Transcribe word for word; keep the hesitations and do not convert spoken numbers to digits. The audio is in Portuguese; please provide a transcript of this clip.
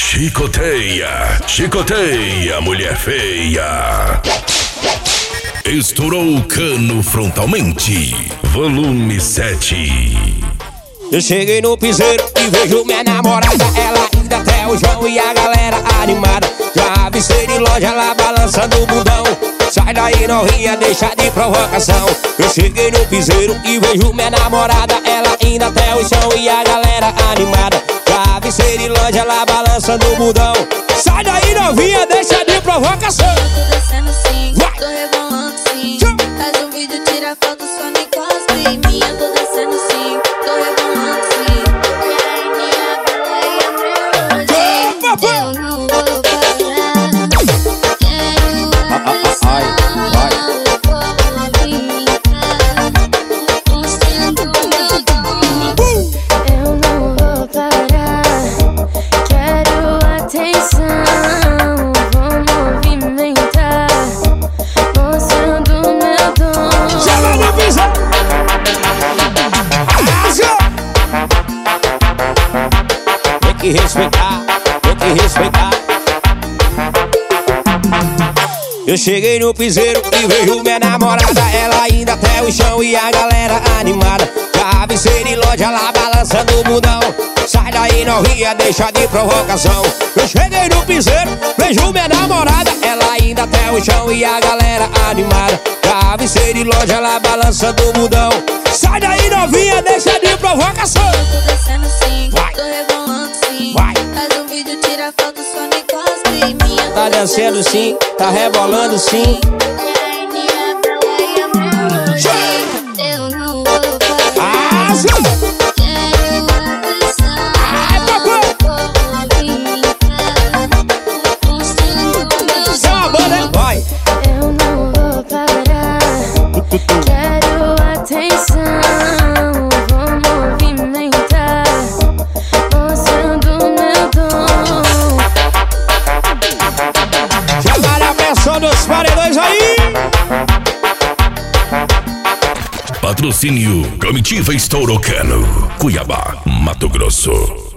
Chicoteia, chicoteia, mulher feia. Estourou o cano frontalmente. Volume sete. Eu cheguei no piseiro e vejo minha namorada, ela ainda até o João e a galera animada. Já avistei de loja lá balançando o bundão. Sai daí novinha, deixa de provocação. Eu cheguei no piseiro e vejo minha namorada, ela ainda até o chão e a galera animada. Já avistei de loja lá balançando o bundão. Sai daí novinha, deixa de provocação. Eu tô descendo sim, tô rebolando sim. Faz um vídeo, tira foto, só me encosta em mim. Eu tô descendo sim, tô rebolando sim. E aí minha bela e a meu hoje eu não vou parar. Tem que respeitar, tem que respeitar. Eu cheguei no piseiro e vejo minha namorada, ela ainda até o chão e a galera animada. Já avistei de loja lá balançando o bundão. Sai daí novinha, deixa de provocação. Eu cheguei no piseiro, vejo minha namorada, ela ainda até o chão e a galera animada. Já avistei de loja lá balançando o bundão. Sai daí novinha, deixa de provocação. Eu tô descendo sim, Vai. tô rebolando sim. Vai. Faz um vídeo, tira foto, só me encosta em mim. Eu tô Tá dançando sim, tá rebolando sim. E aí minha bela e a meu hoje eu não vou parar. Azul! Quero atenção, Ai, papai! vou brincar, mostrando meu Isso é uma banda, hein? Vai! Eu não vou parar, quero atenção, vou movimentar, mostrando meu dom. Chamaram a pressão dos paredões aí! Patrocínio Comitiva Estourou Cano, Cuiabá, Mato Grosso.